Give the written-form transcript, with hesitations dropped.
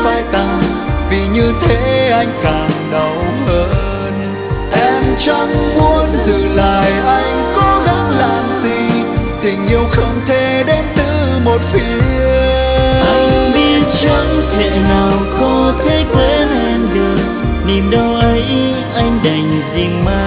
phai tàn, vì như thế anh càng đau hơn. Em chẳng muốn giữ lại anh cố gắng làm gì, tình yêu không thể đến từ một phía. Anh biết chẳng thể nào có thể quên em được, niềm đau ấy anh đành dìm mãi.